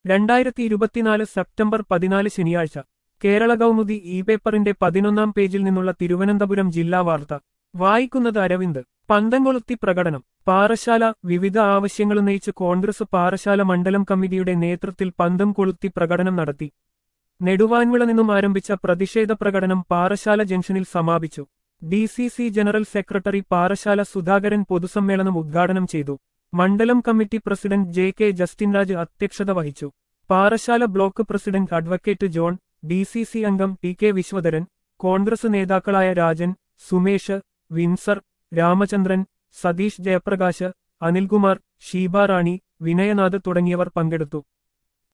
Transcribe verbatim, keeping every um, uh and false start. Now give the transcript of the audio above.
രണ്ടായിരത്തി ഇരുപത്തിനാല് സെപ്റ്റംബർ പതിനാല് ശനിയാഴ്ച കേരള കൗമുദി ഇ പേപ്പറിന്റെ പതിനൊന്നാം പേജിൽ നിന്നുള്ള തിരുവനന്തപുരം ജില്ലാ വാർത്ത വായിക്കുന്നത് അരവിന്ദ്. പന്തംകൊളുത്തി പ്രകടനം. പാറശാല. വിവിധ ആവശ്യങ്ങളുന്നയിച്ച് കോൺഗ്രസ് പാറശാല മണ്ഡലം കമ്മിറ്റിയുടെ നേതൃത്വത്തിൽ പന്തം കൊളുത്തി പ്രകടനം നടത്തി. നെടുവാൻവിള നിന്നും ആരംഭിച്ച പ്രതിഷേധ പ്രകടനം പാറശാല ജംഗ്ഷനിൽ സമാപിച്ചു. D C C general secretary Parassala Sudhakaran പൊതുസമ്മേളനം ഉദ്ഘാടനം ചെയ്തു. മണ്ഡലം committee president J K Justin Raj അധ്യക്ഷത വഹിച്ചു. Parassala block president advocate John, D C C അംഗം ടി കെ വിശ്വധരൻ, കോൺഗ്രസ് നേതാക്കളായ രാജൻ, സുമേഷ്, വിൻസർ, രാമചന്ദ്രൻ, സതീഷ് ജയപ്രകാശ്, അനിൽകുമാർ, ഷീബ റാണി, വിനയനാഥ് തുടങ്ങിയവർ പങ്കെടുത്തു.